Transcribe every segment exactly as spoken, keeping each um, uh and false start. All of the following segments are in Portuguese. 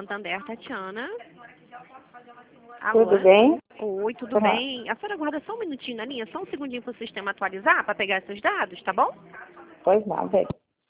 Santander, Tatiana. Tudo Alô? bem? Oi, tudo Uhum. bem? A senhora aguarda só um minutinho na linha, só um segundinho para o sistema atualizar, para pegar esses dados, tá bom? Pois não, velho.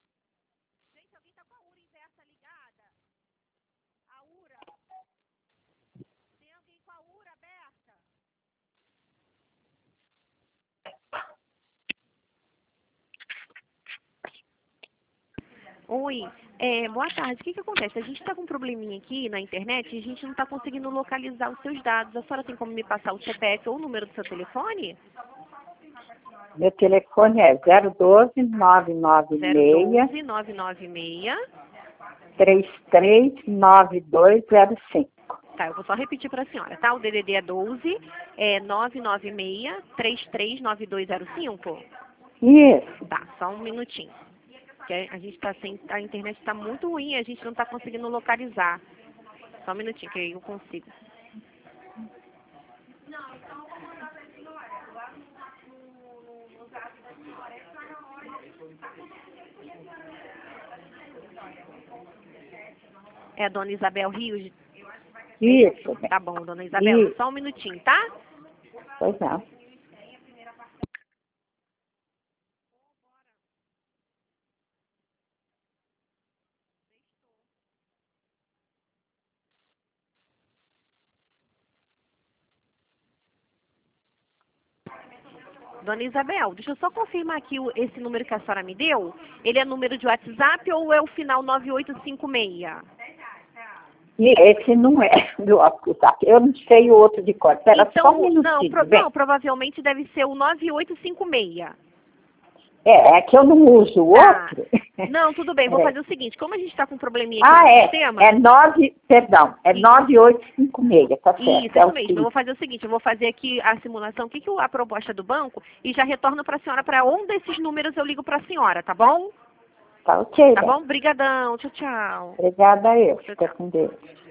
Oi, é, boa tarde. O que que acontece? A gente está com um probleminha aqui na internet e a gente não está conseguindo localizar os seus dados. A senhora tem como me passar o C P F ou o número do seu telefone? Meu telefone é zero um dois, nove nove zero seis, doze, nove nove seis. três três nove dois zero cinco. Tá, eu vou só repetir para a senhora, tá? O D D D é doze, é nove nove seis, três três nove dois zero cinco. Isso. Tá, só um minutinho. Porque a gente tá sem, a internet está muito ruim, a gente não está conseguindo localizar. Só um minutinho que aí eu consigo. É a dona Isabel Rios? Isso. Tá bom, dona Isabel, Isso. só um minutinho, tá? Pois não. Dona Isabel, deixa eu só confirmar aqui o- esse número que a senhora me deu. Ele é número de WhatsApp ou é o final nove oito cinco seis? E esse não é do WhatsApp. Eu não sei o outro de cor. Espera só um Então, não, minutinho, pro- vem. não, provavelmente deve ser o nove oito cinco seis. É, é que eu não uso o Tá. outro. Não, tudo bem, vou É. fazer o seguinte, como a gente está com um probleminha aqui Ah, no é. sistema... É nove, perdão, é Isso. nove oito cinco seis, tá certo. Isso, É isso o mesmo. Eu vou fazer o seguinte, eu vou fazer aqui a simulação, o que que é a proposta do banco, e já retorno para a senhora, para um desses números eu ligo para a senhora, tá bom? Tá ok, Tá né? bom? Brigadão, tchau, tchau. Obrigada a eu. Tchau, Fica tchau. com Deus.